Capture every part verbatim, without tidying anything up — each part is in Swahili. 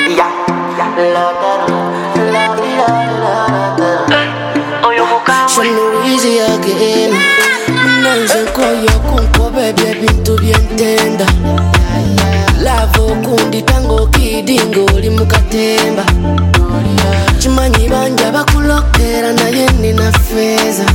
Yeah, Show me easy again. Nanze koyo kunkobe bintu byentenda. Lavo kundi tango kidingo oli mukatemba. Chimanyi banja bakulokera naye nina feza.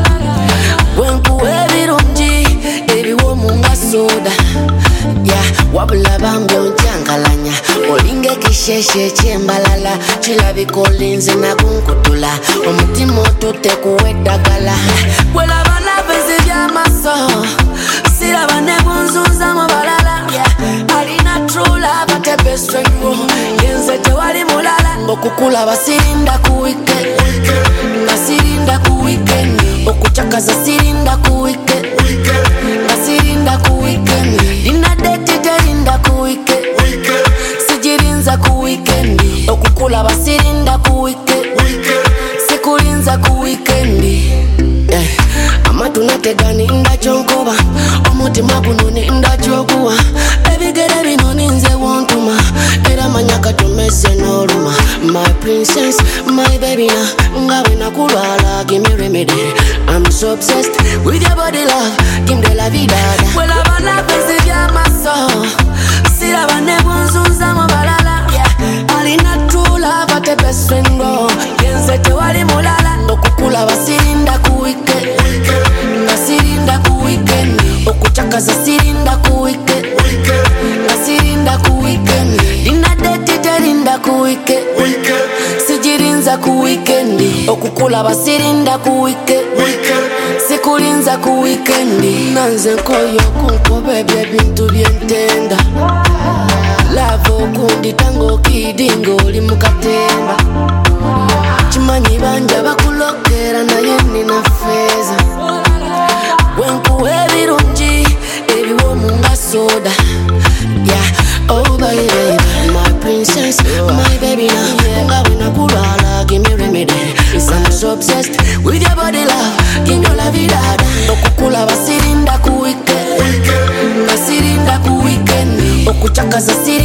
Wenkuwe birungi ebiwo munga soda. Ya wabula bango ncyangalanya olinge kisheshe kyembalala kilabikolinze nakunkutula omutima otute kuwedagala welaba navezi byamaso siraba ne bunzunza mu balala alina true love ate best friend wo yenze tewali mulala okukulaba sirinda ku weekend nga sirinda ku weekend okuchakaza sirinda ku weekend nga sirinda ku weekend dina date terinda ku weekend sijirinza ku weekend okukulaba sirinda ku weekend sikulinza ku weekend eh amatu nategani ndachonkoba omutima guno ndachyokuwa ebigere bino ninze wontuma era manyaka tumese n'oluma my princess my baby na ngawe nakulwala give me remedy I'm so obsessed with your body love give me la vida well abana pese bya maso siraba ne bunzunza mu balala alina true love ate best friend go yenze tewali mulala okukula basirinda ku weekend nga sirinda ku weekend okuchakaza sirinda ku weekend nga sirinda ku weekend dina date terinda ku weekend sijirinza ku weekend okukula basirinda ku weekend sikulinza ku weekend nanze nkoyo kunkobe bintu byentenda lavo kundi tango kidingo oli mukatemba chimanyi banja bakulokera naye nina feza wenkuwe birungi ebiwo munga soda yeah oh baby my princess my baby now ngawe nakulwala give me remedy I'm so obsessed with your body love give me la vida okukula basirinda ku weekend nga sirinda ku weekend okuchakaza